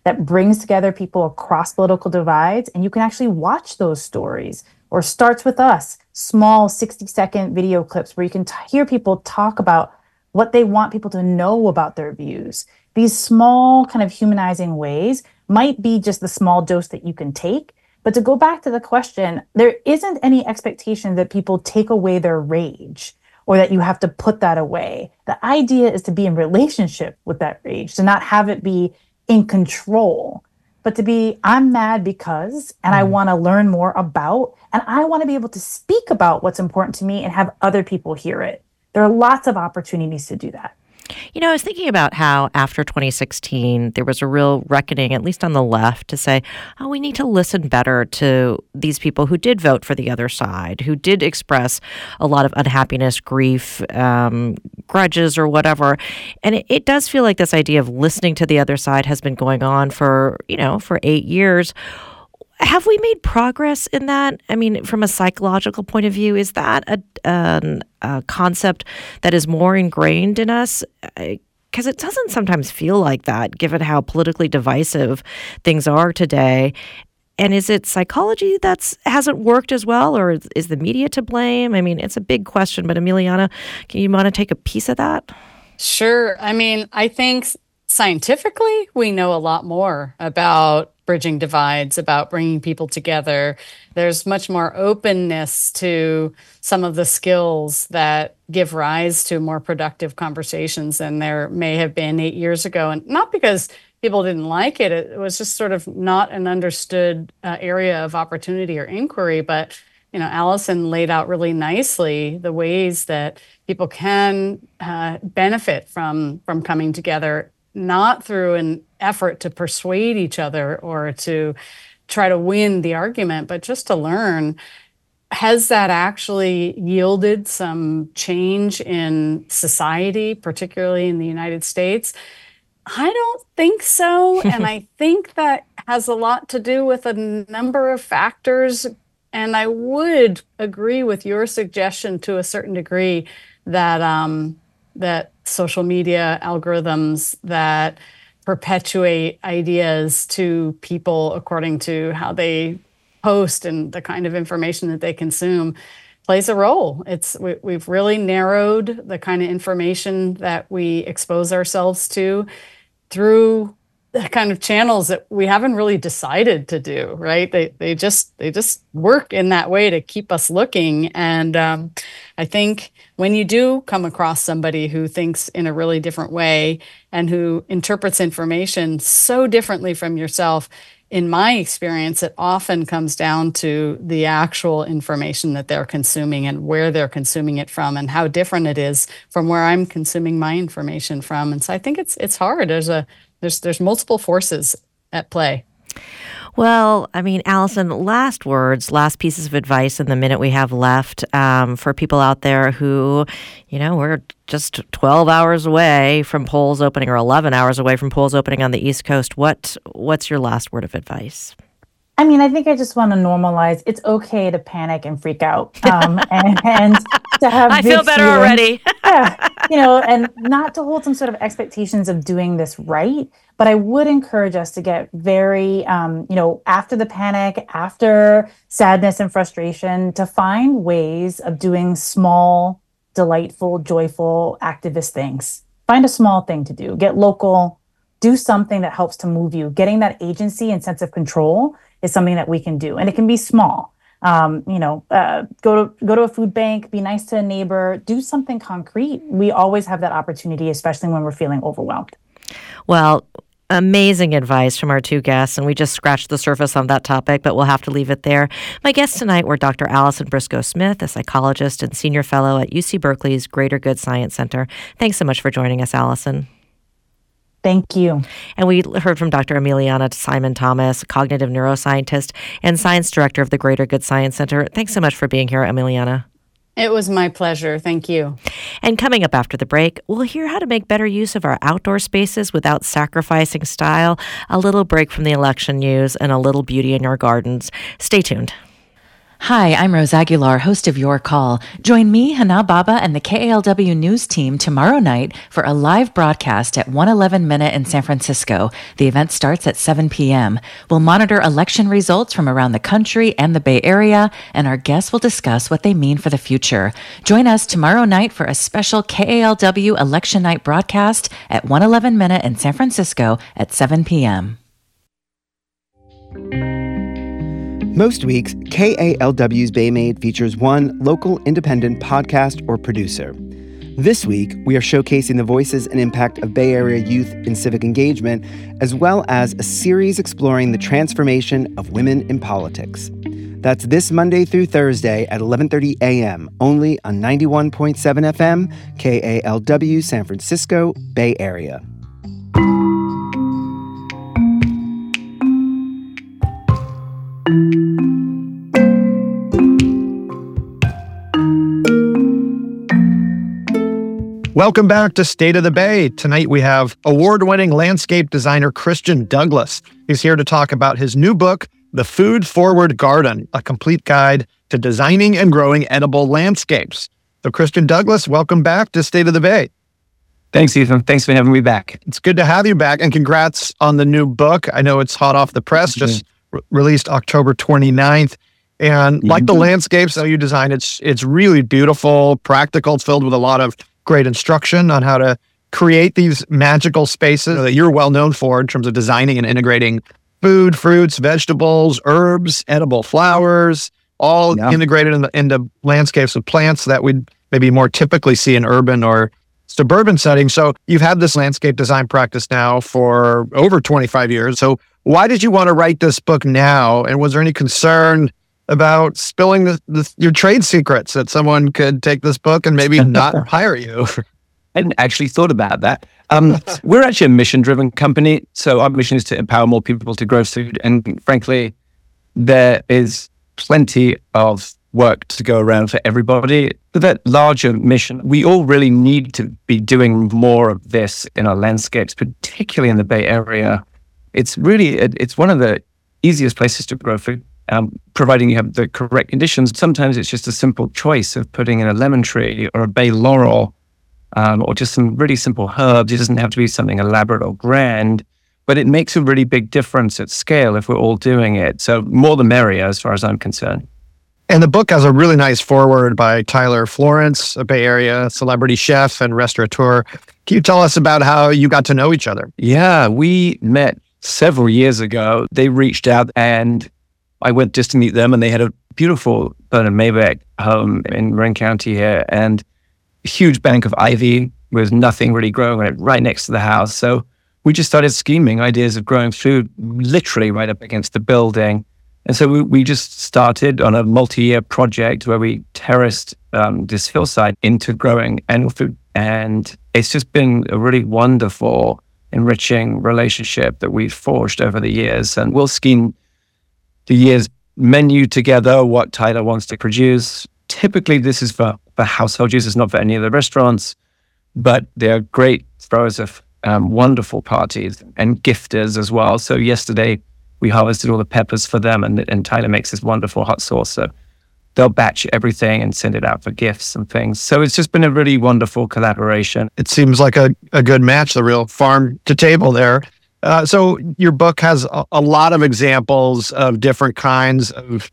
that brings together people across political divides. And you can actually watch those stories. Or Starts With Us, small sixty second video clips where you can t- hear people talk about what they want people to know about their views. These small kind of humanizing ways might be just the small dose that you can take. But to go back to the question, there isn't any expectation that people take away their rage or that you have to put that away. The idea is to be in relationship with that rage, to not have it be in control, but to be, I'm mad because, and I want to learn more about, and I want to be able to speak about what's important to me and have other people hear it. There are lots of opportunities to do that. You know, I was thinking about how after twenty sixteen, there was a real reckoning, at least on the left, to say, oh, we need to listen better to these people who did vote for the other side, who did express a lot of unhappiness, grief, um, grudges, or whatever. And it, it does feel like this idea of listening to the other side has been going on for, you know, for eight years. Have we made progress in that? I mean, from a psychological point of view, is that a, um, a concept that is more ingrained in us? Because it doesn't sometimes feel like that, given how politically divisive things are today. And is it psychology that's hasn't worked as well, or is the media to blame? I mean, it's a big question, but Emiliana, can you want to take a piece of that? Sure. I mean, I think scientifically, we know a lot more about bridging divides, about bringing people together. There's much more openness to some of the skills that give rise to more productive conversations than there may have been eight years ago. And not because people didn't like it, it was just sort of not an understood uh, area of opportunity or inquiry. But, you know, Allison laid out really nicely the ways that people can uh, benefit from, from coming together, not through an effort to persuade each other or to try to win the argument, but just to learn, has that actually yielded some change in society, particularly in the United States? I don't think so. And I think that has a lot to do with a number of factors. And I would agree with your suggestion to a certain degree that um, that social media algorithms that perpetuate ideas to people according to how they post and the kind of information that they consume plays a role. It's we, we've really narrowed the kind of information that we expose ourselves to through the kind of channels that we haven't really decided to do, right? They they just they just work in that way to keep us looking. And um, I think when you do come across somebody who thinks in a really different way and who interprets information so differently from yourself, in my experience, it often comes down to the actual information that they're consuming and where they're consuming it from and how different it is from where I'm consuming my information from. And so I think it's it's hard. There's a There's there's multiple forces at play. Well, I mean, Allison, last words, last pieces of advice in the minute we have left um, for people out there who, you know, we're just twelve hours away from polls opening or eleven hours away from polls opening on the East Coast. What What's your last word of advice? I mean, I think I just want to normalize. It's okay to panic and freak out, um, and, and to have. I feel better feelings. already. Yeah, you know, and not to hold some sort of expectations of doing this right. But I would encourage us to get very, um, you know, after the panic, after sadness and frustration, to find ways of doing small, delightful, joyful, activist things. Find a small thing to do. Get local. Do something that helps to move you. Getting that agency and sense of control is something that we can do, and it can be small. Um, you know, uh, go to go to a food bank, be nice to a neighbor, do something concrete. We always have that opportunity, especially when we're feeling overwhelmed. Well, amazing advice from our two guests, and we just scratched the surface on that topic, but we'll have to leave it there. My guests tonight were Doctor Allison Briscoe-Smith, a psychologist and senior fellow at U C Berkeley's Greater Good Science Center. Thanks so much for joining us, Allison. Thank you. And we heard from Doctor Emiliana Simon Thomas, cognitive neuroscientist and science director of the Greater Good Science Center. Thanks so much for being here, Emiliana. It was my pleasure. Thank you. And coming up after the break, we'll hear how to make better use of our outdoor spaces without sacrificing style, a little break from the election news, and a little beauty in your gardens. Stay tuned. Hi, I'm Rose Aguilar, host of Your Call. Join me, Hana Baba, and the K A L W News team tomorrow night for a live broadcast at one eleven Minute in San Francisco. The event starts at seven p.m. We'll monitor election results from around the country and the Bay Area, and our guests will discuss what they mean for the future. Join us tomorrow night for a special K A L W Election Night broadcast at one eleven Minute in San Francisco at seven p.m. Most weeks, K A L W's Bay Made features one local independent podcast or producer. This week, we are showcasing the voices and impact of Bay Area youth in civic engagement, as well as a series exploring the transformation of women in politics. That's this Monday through Thursday at eleven thirty a.m., only on ninety-one point seven F M, K A L W San Francisco, Bay Area. Welcome back to State of the Bay. Tonight we have award-winning landscape designer Christian Douglas. He's here to talk about his new book, The Food Forward Garden, a complete guide to designing and growing edible landscapes. So Christian Douglas, welcome back to State of the Bay. Thanks, Ethan. Thanks for having me back. It's good to have you back, and congrats on the new book. I know it's hot off the press, just re- released October twenty-ninth. And mm-hmm. like the landscapes that you design, it's it's really beautiful, practical. It's filled with a lot of great instruction on how to create these magical spaces that you're well known for in terms of designing and integrating food, fruits, vegetables, herbs, edible flowers, all yeah. integrated in the, into landscapes of plants that we'd maybe more typically see in urban or suburban settings. So you've had this landscape design practice now for over twenty-five years. So why did you want to write this book now? And was there any concern about spilling the, the, your trade secrets, that someone could take this book and maybe not hire you? I hadn't actually thought about that. Um, we're actually a mission-driven company, so our mission is to empower more people to grow food. And frankly, there is plenty of work to go around for everybody. For that larger mission, we all really need to be doing more of this in our landscapes, particularly in the Bay Area. It's really, it's one of the easiest places to grow food. Um, providing you have the correct conditions. Sometimes it's just a simple choice of putting in a lemon tree or a bay laurel, um, or just some really simple herbs. It doesn't have to be something elaborate or grand, but it makes a really big difference at scale if we're all doing it. So more the merrier, as far as I'm concerned. And the book has a really nice foreword by Tyler Florence, a Bay Area celebrity chef and restaurateur. Can you tell us about how you got to know each other? Yeah, we met several years ago. They reached out and I went just to meet them, and they had a beautiful Bernard Maybeck home in Marin County here, and a huge bank of ivy with nothing really growing right next to the house. So we just started scheming ideas of growing food literally right up against the building. And so we, we just started on a multi-year project where we terraced um, this hillside into growing animal food. And it's just been a really wonderful, enriching relationship that we've forged over the years. And we'll scheme the year's menu together, what Tyler wants to produce. Typically, this is for, for household use. It's not for any of the restaurants, but they're great throwers of um, wonderful parties and gifters as well. So yesterday, we harvested all the peppers for them, and, and Tyler makes this wonderful hot sauce. So they'll batch everything and send it out for gifts and things. So it's just been a really wonderful collaboration. It seems like a, a good match, the real farm to table there. Uh, so your book has a, a lot of examples of different kinds of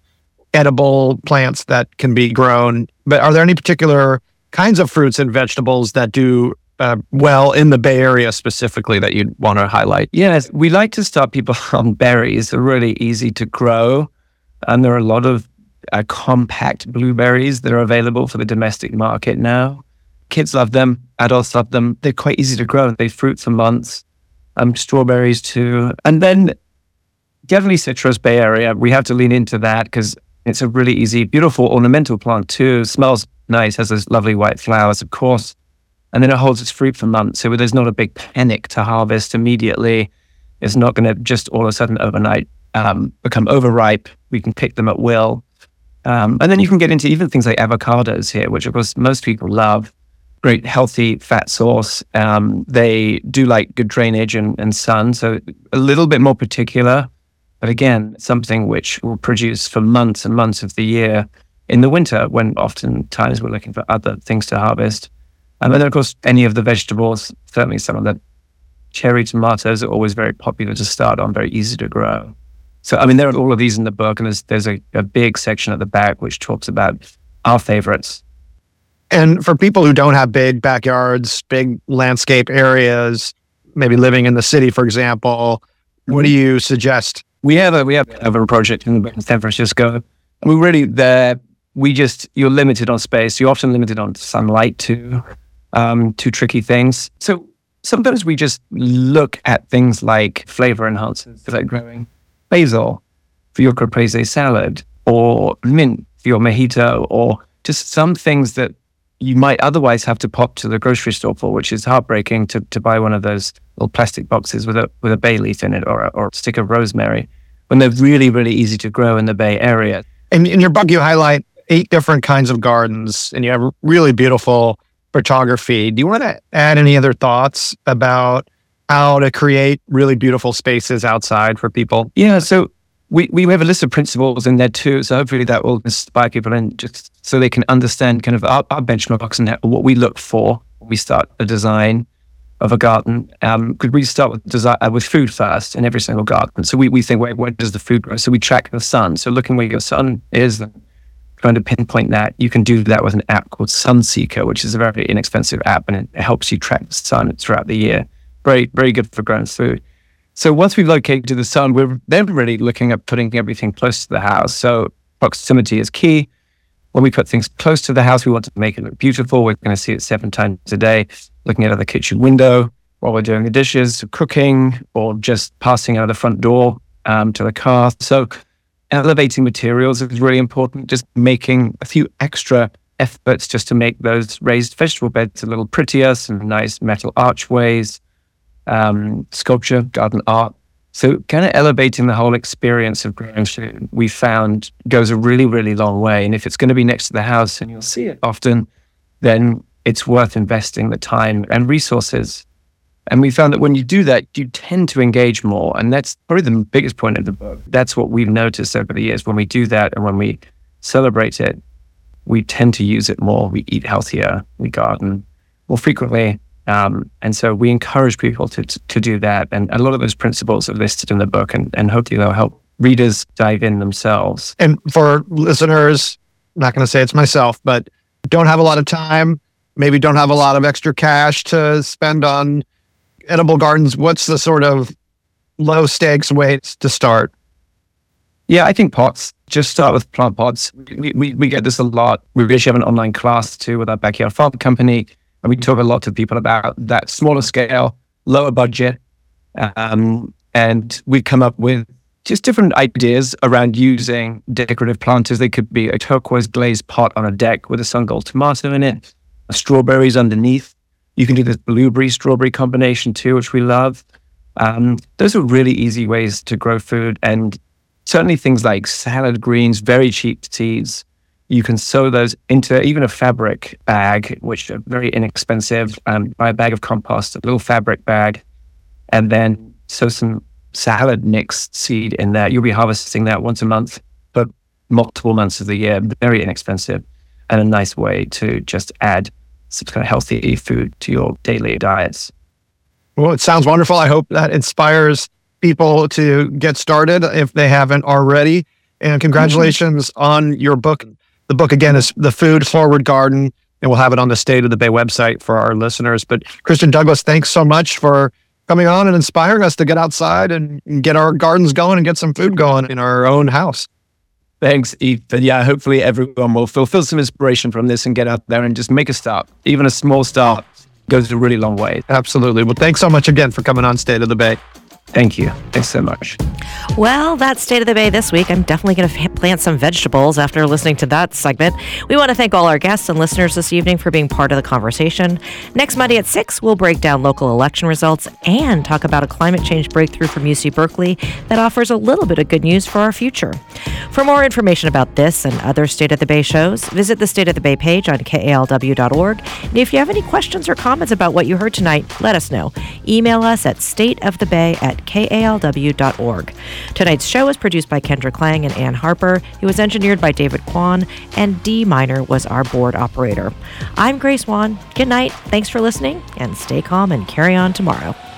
edible plants that can be grown. But are there any particular kinds of fruits and vegetables that do uh, well in the Bay Area specifically that you'd want to highlight? Yes, we like to start people on berries. They're really easy to grow. And there are a lot of uh, compact blueberries that are available for the domestic market now. Kids love them. Adults love them. They're quite easy to grow. They fruit for months. Um, strawberries too. And then definitely citrus, Bay Area. We have to lean into that because it's a really easy, beautiful ornamental plant too. Smells nice, has those lovely white flowers, of course. And then it holds its fruit for months. So there's not a big panic to harvest immediately. It's not going to just all of a sudden overnight um, become overripe. We can pick them at will. Um, and then you can get into even things like avocados here, which of course most people love. Great healthy fat source. Um, they do like good drainage and, and sun, so a little bit more particular But again, something which will produce for months and months of the year in the winter, when oftentimes we're looking for other things to harvest. And then, of course, any of the vegetables, certainly some of the cherry tomatoes are always very popular to start on, very easy to grow. So, I mean, there are all of these in the book, and there's, there's a, a big section at the back which talks about our favorites. And for people who don't have big backyards, big landscape areas, maybe living in the city, for example, what do you suggest? We have a we have a project in San Francisco, and we really there. We just you're limited on space. You're often limited on sunlight too. Um, two tricky things. So sometimes we just look at things like flavor enhancers, like growing basil for your caprese salad, or mint for your mojito, or just some things that you might otherwise have to pop to the grocery store for, which is heartbreaking to, to buy one of those little plastic boxes with a with a bay leaf in it or a, or a stick of rosemary, when they're really, really easy to grow in the Bay Area. And in your book, you highlight eight different kinds of gardens, and you have really beautiful photography. Do you want to add any other thoughts about how to create really beautiful spaces outside for people? Yeah, so we, we have a list of principles in there too, so hopefully that will inspire people and just so they can understand kind of our, our benchmarks and what we look for when we start a design of a garden. Um, could we start with design, uh, with food first in every single garden? So we, we think, where, where does the food grow? So we track the sun. So looking where your sun is and trying to pinpoint that. You can do that with an app called Sunseeker, which is a very inexpensive app, and it helps you track the sun throughout the year. Very, very good for growing food. So once we've located the sun, we're then really looking at putting everything close to the house. So proximity is key. When we put things close to the house, we want to make it look beautiful. We're going to see it seven times a day, looking out of the kitchen window while we're doing the dishes, cooking, or just passing out of the front door um, to the car. So elevating materials is really important. Just making a few extra efforts just to make those raised vegetable beds a little prettier, some nice metal archways, um, sculpture, garden art. So kind of elevating the whole experience of growing food, we found goes a really, really long way. And if it's going to be next to the house and you'll see it often, then it's worth investing the time and resources. And we found that when you do that, you tend to engage more. And that's probably the biggest point of the book. That's what we've noticed over the years. When we do that and when we celebrate it, we tend to use it more. We eat healthier, we garden more frequently. Um, and so we encourage people to, to to do that. And a lot of those principles are listed in the book, and, and hopefully they'll help readers dive in themselves. And for listeners, I'm not going to say it's myself, but don't have a lot of time, maybe don't have a lot of extra cash to spend on edible gardens. What's the sort of low stakes ways to start? Yeah, I think pots. Just start with plant pots. We, we, we get this a lot. We actually have an online class too with our Backyard Farm company. And we talk a lot to people about that smaller scale, lower budget. Um, and we come up with just different ideas around using decorative planters. They could be a turquoise glazed pot on a deck with a sun gold tomato in it, strawberries underneath. You can do this blueberry strawberry combination too, which we love. Um, those are really easy ways to grow food. And certainly things like salad greens, very cheap seeds. You can sow those into even a fabric bag, which are very inexpensive. Um, buy a bag of compost, a little fabric bag, and then sow some salad mixed seed in there. You'll be harvesting that once a month, but multiple months of the year. Very inexpensive and a nice way to just add some kind of healthy food to your daily diets. Well, it sounds wonderful. I hope that inspires people to get started if they haven't already. And congratulations mm-hmm. on your book. The book, again, is The Food Forward Garden, and we'll have it on the State of the Bay website for our listeners. But Christian Douglas, thanks so much for coming on and inspiring us to get outside and get our gardens going and get some food going in our own house. Thanks, Ethan. Yeah, hopefully everyone will fulfill some inspiration from this and get out there and just make a start. Even a small start goes a really long way. Absolutely. Well, thanks so much again for coming on State of the Bay. Thank you. Thanks so much. Well, that's State of the Bay this week. I'm definitely going to plant some vegetables after listening to that segment. We want to thank all our guests and listeners this evening for being part of the conversation. Next Monday at six, we'll break down local election results and talk about a climate change breakthrough from U C Berkeley that offers a little bit of good news for our future. For more information about this and other State of the Bay shows, visit the State of the Bay page on K A L W dot org. And if you have any questions or comments about what you heard tonight, let us know. Email us at stateofthebay at K A L W dot org. Tonight's show was produced by Kendrick Lang and Ann Harper. It was engineered by David Kwan, and Dee Minor was our board operator. I'm Grace Wan. Good night. Thanks for listening, and stay calm and carry on tomorrow.